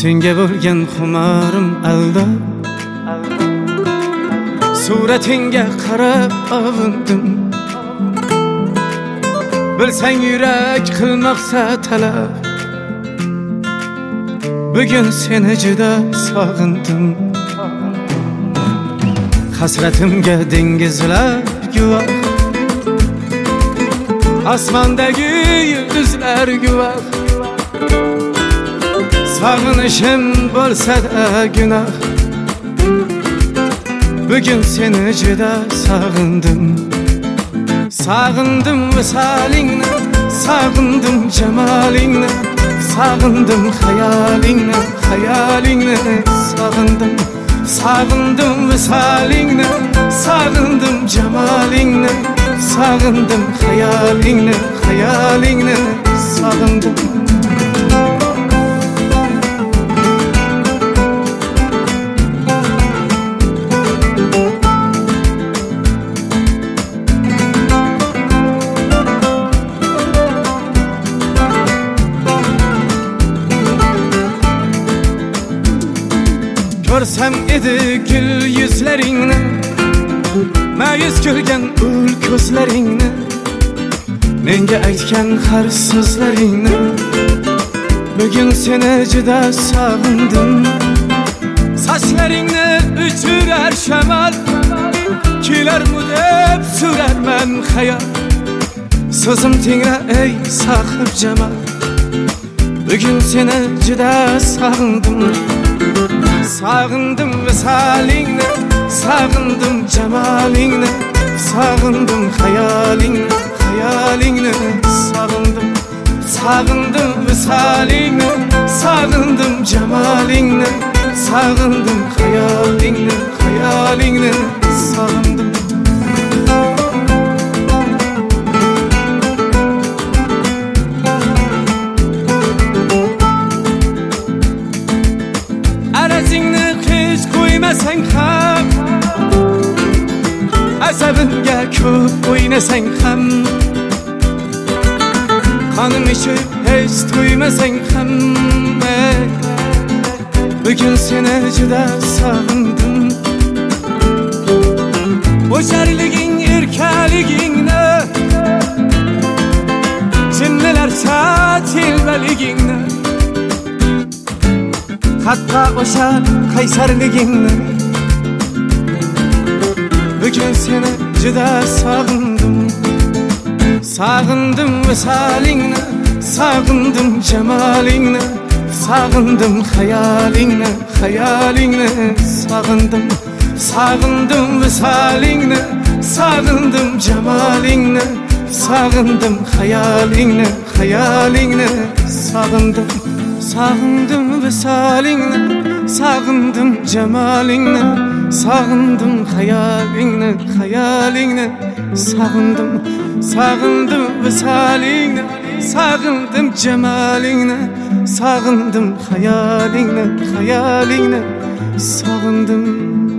Senga bo'lgan xumarim alda, suratingga qarab avundim. Bilsang yurak qilmoqsa talab, bugun seni juda sog'indim. Hasratimga dengizlar guvoh, osmondagi yulduzlar guvoh. Sog'inishim bo'lsa-da gunoh, bugun seni juda sog'indim. Sog'indim visolingni, sog'indim jamolingni, sog'indim xayolingni, xayolingni sog'indim. Sog'indim visolingni, sog'indim jamolingni, sog'indim xayolingni, xayolingni sog'indim. Ko'rsam edi gul yuzlaringni, ma'yus ko'rgan ul ko'zlaringni, menga aytgan har so'zlaringni, bugun seni juda sog'indim. Sochlaringni uchurar shamol, kelarmi deb so'rarman xayol. So'zim tingra ey sohib jamol, bugun seni juda sog'indim. Sog'indim visolingni, sog'indim jamolingni, sog'indim xayolingni, xayolingni sog'indim. Sog'indim visolingni, sog'indim jamolingni, sog'indim xayolingni, xayolingni sog'indim. Arazingni hech qo'ymasang ham, asabimga ko'p o'ynasang ham, qonim ichib hech to'ymasang ham, bugun seni juda sog'indim. O'sharliging, erkaligingni, jinnilarcha telbaligingni, hatto o'sha qaysarligingni, bugun seni juda sog'indim. Sog'indim visolingni, sog'indim jamolingni, sog'indim xayolingni, xayolingni sog'indim. Sog'indim visolingni, sog'indim jamolingni, sog'indim xayolingni, xayolingni sog'indim. Sog'indim visolingni, sog'indim jamolingni, sog'indim xayolingni, xayolingni sog'indim. Sog'indim visolingni, sog'indim jamolingni, sog'indim xayolingni, xayolingni sog'indim.